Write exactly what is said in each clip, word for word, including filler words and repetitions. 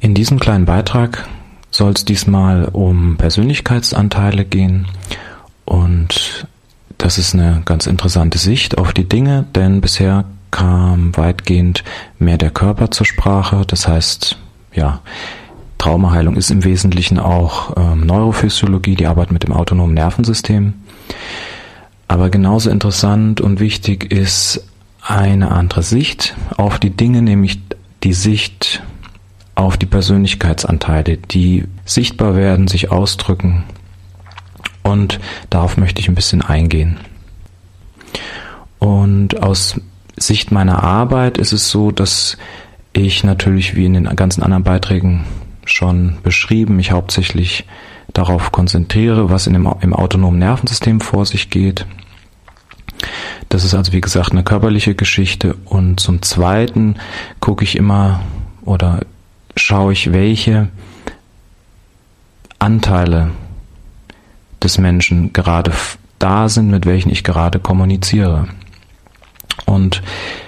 In diesem kleinen Beitrag soll es diesmal um Persönlichkeitsanteile gehen und das ist eine ganz interessante Sicht auf die Dinge, denn bisher kam weitgehend mehr der Körper zur Sprache, das heißt, ja, Traumaheilung ist im Wesentlichen auch ähm, Neurophysiologie, die Arbeit mit dem autonomen Nervensystem. Aber genauso interessant und wichtig ist eine andere Sicht auf die Dinge, nämlich die Sicht auf die Persönlichkeitsanteile, die sichtbar werden, sich ausdrücken. Und darauf möchte ich ein bisschen eingehen. Und aus Sicht meiner Arbeit ist es so, dass ich natürlich wie in den ganzen anderen Beiträgen schon beschrieben, mich hauptsächlich darauf konzentriere, was in dem, im autonomen Nervensystem vor sich geht. Das ist also wie gesagt eine körperliche Geschichte und zum Zweiten gucke ich immer oder schaue ich, welche Anteile des Menschen gerade da sind, mit welchen ich gerade kommuniziere. Und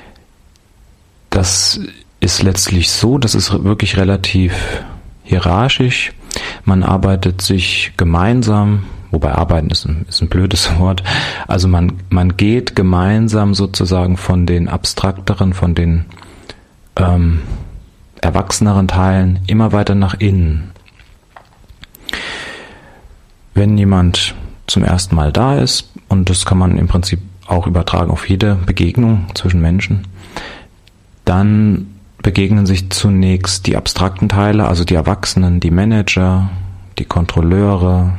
das ist letztlich so, das ist wirklich relativ hierarchisch. Man arbeitet sich gemeinsam, wobei arbeiten ist ein, ist ein blödes Wort, also man, man geht gemeinsam sozusagen von den abstrakteren, von den ähm, erwachseneren Teilen immer weiter nach innen. Wenn jemand zum ersten Mal da ist, und das kann man im Prinzip auch übertragen auf jede Begegnung zwischen Menschen, dann begegnen sich zunächst die abstrakten Teile, also die Erwachsenen, die Manager, die Kontrolleure,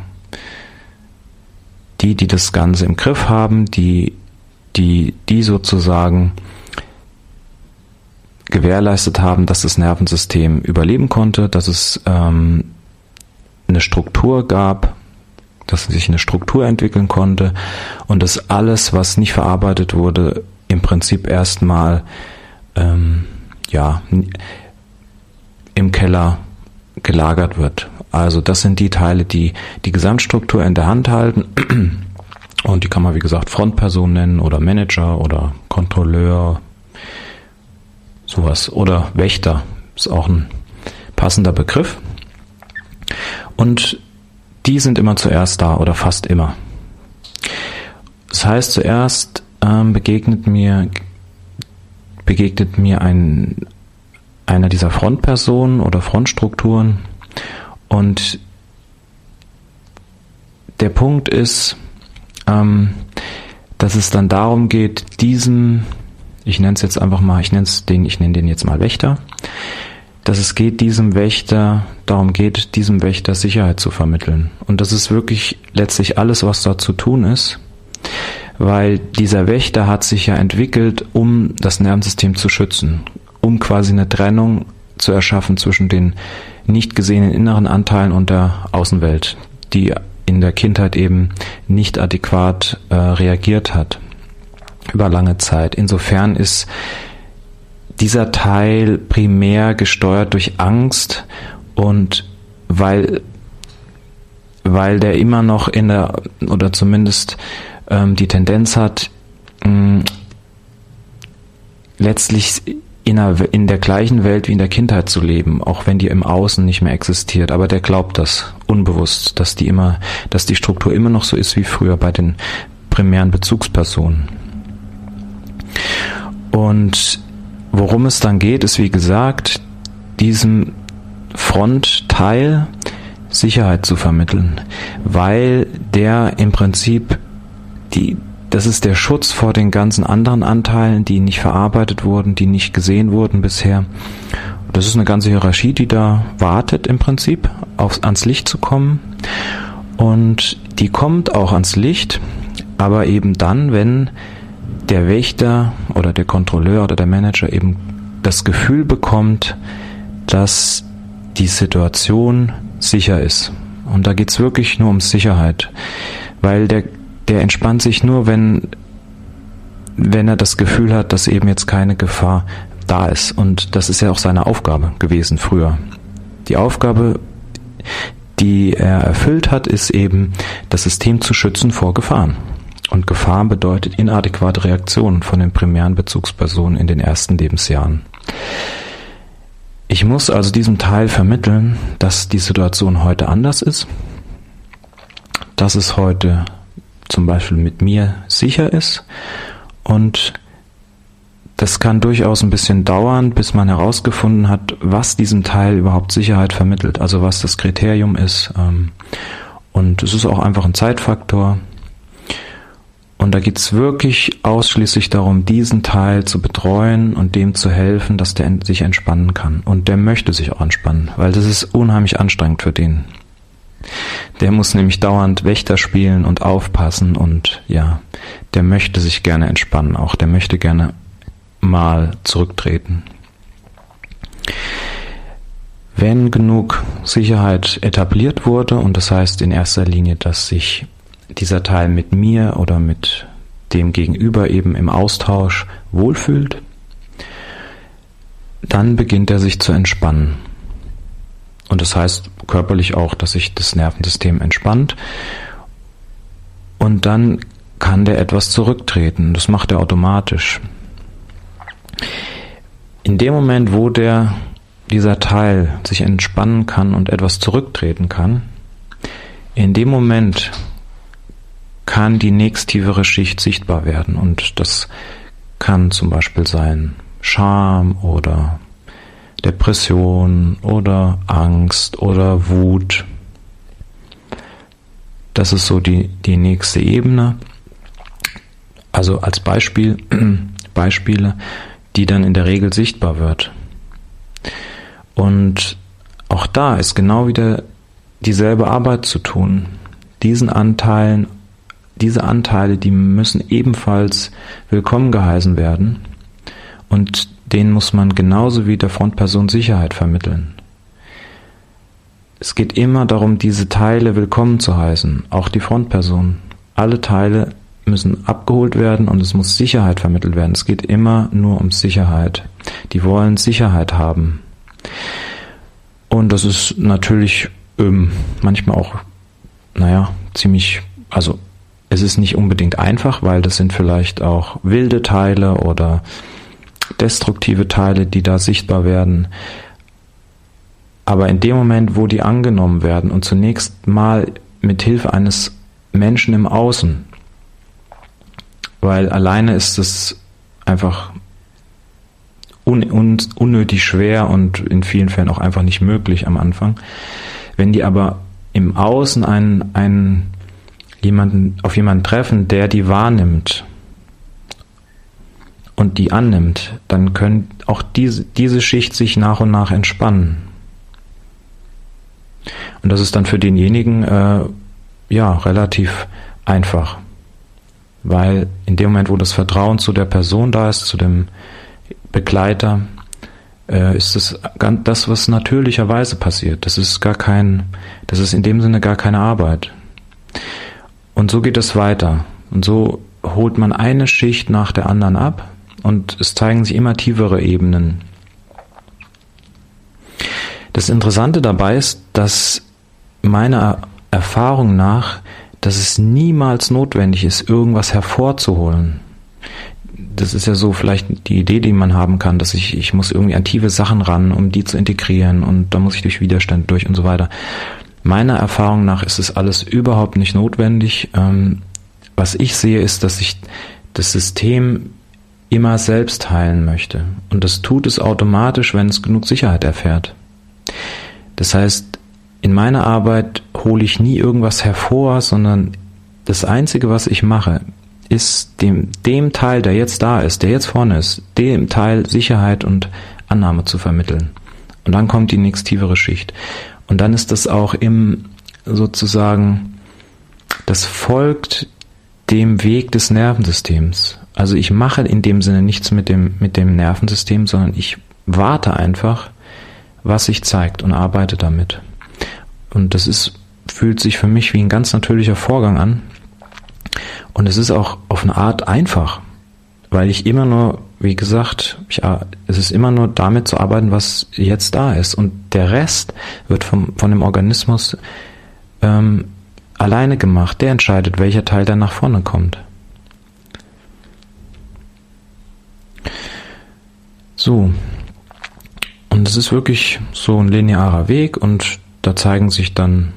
die, die das Ganze im Griff haben, die, die, die sozusagen gewährleistet haben, dass das Nervensystem überleben konnte, dass es ähm, eine Struktur gab, dass sich eine Struktur entwickeln konnte und dass alles, was nicht verarbeitet wurde, im Prinzip erstmal ähm, ja, im Keller gelagert wird. Also das sind die Teile, die die Gesamtstruktur in der Hand halten und die kann man wie gesagt Frontperson nennen oder Manager oder Kontrolleur, sowas, oder Wächter ist auch ein passender Begriff. Und die sind immer zuerst da oder fast immer. Das heißt, zuerst ähm, begegnet mir begegnet mir ein einer dieser Frontpersonen oder Frontstrukturen und der Punkt ist, ähm, dass es dann darum geht, diesem, ich nenne es jetzt einfach mal, ich nenne es den, ich nenne den jetzt mal Wächter, dass es geht, diesem Wächter, darum geht, diesem Wächter Sicherheit zu vermitteln. Und das ist wirklich letztlich alles, was da zu tun ist, weil dieser Wächter hat sich ja entwickelt, um das Nervensystem zu schützen, um quasi eine Trennung zu erschaffen zwischen den nicht gesehenen inneren Anteilen und der Außenwelt, die in der Kindheit eben nicht adäquat äh, reagiert hat über lange Zeit. Insofern ist dieser Teil primär gesteuert durch Angst und weil weil der immer noch in der oder zumindest ähm, die Tendenz hat, mh, letztlich in der, in der gleichen Welt wie in der Kindheit zu leben, auch wenn die im Außen nicht mehr existiert. Aber der glaubt das unbewusst, dass die immer, dass die Struktur immer noch so ist wie früher bei den primären Bezugspersonen. Und worum es dann geht, ist wie gesagt, diesem Frontteil Sicherheit zu vermitteln, weil der im Prinzip die Das ist der Schutz vor den ganzen anderen Anteilen, die nicht verarbeitet wurden, die nicht gesehen wurden bisher. Das ist eine ganze Hierarchie, die da wartet im Prinzip, aufs, ans Licht zu kommen. Und die kommt auch ans Licht, aber eben dann, wenn der Wächter oder der Kontrolleur oder der Manager eben das Gefühl bekommt, dass die Situation sicher ist. Und da geht's wirklich nur um Sicherheit, weil der Der entspannt sich nur, wenn, wenn er das Gefühl hat, dass eben jetzt keine Gefahr da ist. Und das ist ja auch seine Aufgabe gewesen früher. Die Aufgabe, die er erfüllt hat, ist eben, das System zu schützen vor Gefahren. Und Gefahren bedeutet inadäquate Reaktionen von den primären Bezugspersonen in den ersten Lebensjahren. Ich muss also diesem Teil vermitteln, dass die Situation heute anders ist, dass es heute zum Beispiel mit mir sicher ist, und das kann durchaus ein bisschen dauern, bis man herausgefunden hat, was diesem Teil überhaupt Sicherheit vermittelt, also was das Kriterium ist. Und es ist auch einfach ein Zeitfaktor. Und da geht es wirklich ausschließlich darum, diesen Teil zu betreuen und dem zu helfen, dass der sich entspannen kann. Und der möchte sich auch entspannen, weil das ist unheimlich anstrengend für den. Der muss nämlich dauernd Wächter spielen und aufpassen, und ja, der möchte sich gerne entspannen auch, der möchte gerne mal zurücktreten. Wenn genug Sicherheit etabliert wurde, und das heißt in erster Linie, dass sich dieser Teil mit mir oder mit dem Gegenüber eben im Austausch wohlfühlt, dann beginnt er sich zu entspannen. Und das heißt körperlich auch, dass sich das Nervensystem entspannt, und dann kann der etwas zurücktreten. Das macht er automatisch. In dem Moment, wo der, dieser Teil sich entspannen kann und etwas zurücktreten kann, in dem Moment kann die nächsttiefere Schicht sichtbar werden, und das kann zum Beispiel sein Scham oder Depression oder Angst oder Wut. Das ist so die, die nächste Ebene. Also als Beispiel, Beispiele, die dann in der Regel sichtbar wird. Und auch da ist genau wieder dieselbe Arbeit zu tun. Diesen Anteilen, diese Anteile, die müssen ebenfalls willkommen geheißen werden, und denen muss man genauso wie der Frontperson Sicherheit vermitteln. Es geht immer darum, diese Teile willkommen zu heißen, auch die Frontperson. Alle Teile müssen abgeholt werden, und es muss Sicherheit vermittelt werden. Es geht immer nur um Sicherheit. Die wollen Sicherheit haben. Und das ist natürlich ähm, manchmal auch, naja, ziemlich, also es ist nicht unbedingt einfach, weil das sind vielleicht auch wilde Teile oder destruktive Teile, die da sichtbar werden. Aber in dem Moment, wo die angenommen werden und zunächst mal mit Hilfe eines Menschen im Außen, weil alleine ist es einfach un- un- unnötig schwer und in vielen Fällen auch einfach nicht möglich am Anfang. Wenn die aber im Außen einen, einen jemanden, auf jemanden treffen, der die wahrnimmt und die annimmt, dann können auch diese, diese Schicht sich nach und nach entspannen. Und das ist dann für denjenigen äh, ja relativ einfach, weil in dem Moment, wo das Vertrauen zu der Person da ist, zu dem Begleiter, äh, ist es ganz das, was natürlicherweise passiert. Das ist gar kein, das ist in dem Sinne gar keine Arbeit. Und so geht es weiter. Und so holt man eine Schicht nach der anderen ab, und es zeigen sich immer tiefere Ebenen. Das Interessante dabei ist, dass meiner Erfahrung nach, dass es niemals notwendig ist, irgendwas hervorzuholen. Das ist ja so vielleicht die Idee, die man haben kann, dass ich, ich muss irgendwie an tiefe Sachen ran, um die zu integrieren, und da muss ich durch Widerstand durch und so weiter. Meiner Erfahrung nach ist es alles überhaupt nicht notwendig. Ähm, was ich sehe, ist, dass ich das System immer selbst heilen möchte. Und das tut es automatisch, wenn es genug Sicherheit erfährt. Das heißt, in meiner Arbeit hole ich nie irgendwas hervor, sondern das Einzige, was ich mache, ist dem, dem Teil, der jetzt da ist, der jetzt vorne ist, dem Teil Sicherheit und Annahme zu vermitteln. Und dann kommt die nächsttiefere Schicht. Und dann ist das auch im, sozusagen, das folgt dem Weg des Nervensystems. Also ich mache in dem Sinne nichts mit dem, mit dem Nervensystem, sondern ich warte einfach, was sich zeigt, und arbeite damit. Und das ist, fühlt sich für mich wie ein ganz natürlicher Vorgang an. Und es ist auch auf eine Art einfach, weil ich immer nur, wie gesagt, ich, es ist immer nur damit zu arbeiten, was jetzt da ist. Und der Rest wird vom, von dem Organismus ähm, alleine gemacht. Der entscheidet, welcher Teil dann nach vorne kommt. So. Und es ist wirklich so ein linearer Weg und da zeigen sich dann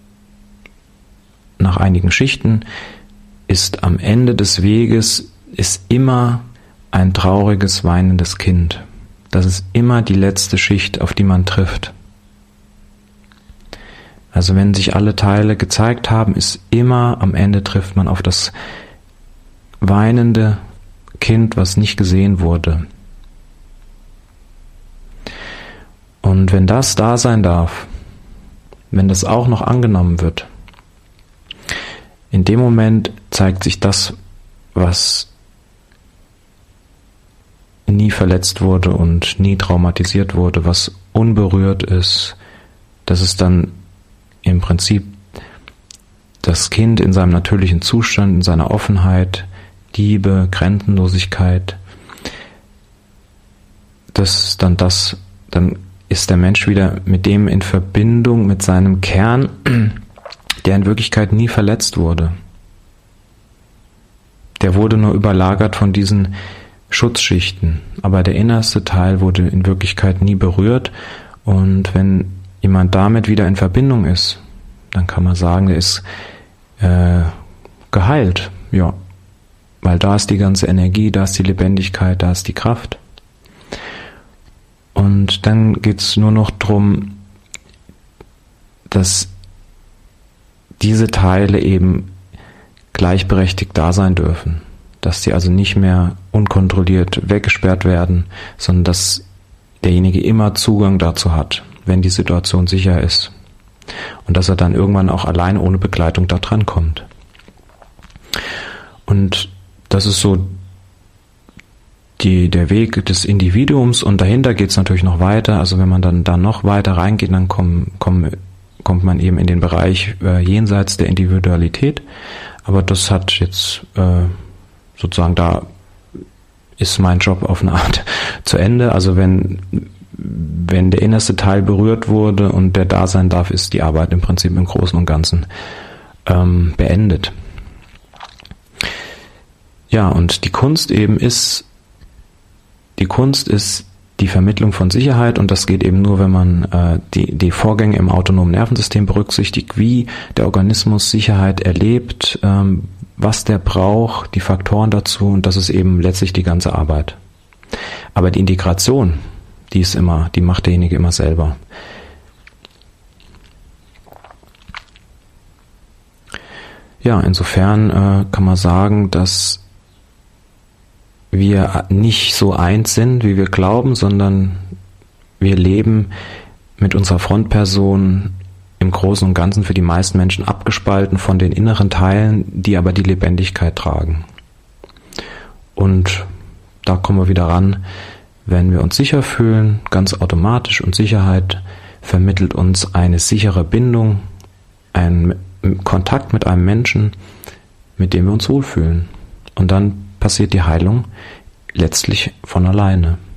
nach einigen Schichten, ist am Ende des Weges ist immer ein trauriges, weinendes Kind. Das ist immer die letzte Schicht, auf die man trifft. Also wenn sich alle Teile gezeigt haben, ist immer am Ende trifft man auf das weinende Kind, was nicht gesehen wurde. Und wenn das da sein darf, wenn das auch noch angenommen wird, in dem Moment zeigt sich das, was nie verletzt wurde und nie traumatisiert wurde, was unberührt ist. Das ist dann im Prinzip das Kind in seinem natürlichen Zustand, in seiner Offenheit, Liebe, Grenzenlosigkeit. Das ist dann das, dann ist der Mensch wieder mit dem in Verbindung, mit seinem Kern, der in Wirklichkeit nie verletzt wurde. Der wurde nur überlagert von diesen Schutzschichten, aber der innerste Teil wurde in Wirklichkeit nie berührt. Und wenn jemand damit wieder in Verbindung ist, dann kann man sagen, der ist äh, geheilt, ja, weil da ist die ganze Energie, da ist die Lebendigkeit, da ist die Kraft. Und dann geht es nur noch darum, dass diese Teile eben gleichberechtigt da sein dürfen, dass sie also nicht mehr unkontrolliert weggesperrt werden, sondern dass derjenige immer Zugang dazu hat, wenn die Situation sicher ist und dass er dann irgendwann auch alleine ohne Begleitung da dran kommt. Und das ist so die, der Weg des Individuums und dahinter geht es natürlich noch weiter. Also wenn man dann da noch weiter reingeht, dann kommen, kommen, kommt man eben in den Bereich äh, jenseits der Individualität. Aber das hat jetzt äh, sozusagen, da ist mein Job auf eine Art zu Ende. Also wenn, wenn der innerste Teil berührt wurde und der da sein darf, ist die Arbeit im Prinzip im Großen und Ganzen ähm, beendet. Ja, und die Kunst eben ist, die Kunst ist die Vermittlung von Sicherheit und das geht eben nur, wenn man äh, die, die Vorgänge im autonomen Nervensystem berücksichtigt, wie der Organismus Sicherheit erlebt, ähm, was der braucht, die Faktoren dazu und das ist eben letztlich die ganze Arbeit. Aber die Integration, die ist immer, die macht derjenige immer selber. Ja, insofern äh, kann man sagen, dass wir nicht so eins sind, wie wir glauben, sondern wir leben mit unserer Frontperson im Großen und Ganzen für die meisten Menschen abgespalten von den inneren Teilen, die aber die Lebendigkeit tragen. Und da kommen wir wieder ran, wenn wir uns sicher fühlen, ganz automatisch, und Sicherheit vermittelt uns eine sichere Bindung, ein Kontakt mit einem Menschen, mit dem wir uns wohlfühlen. Und dann passiert die Heilung letztlich von alleine.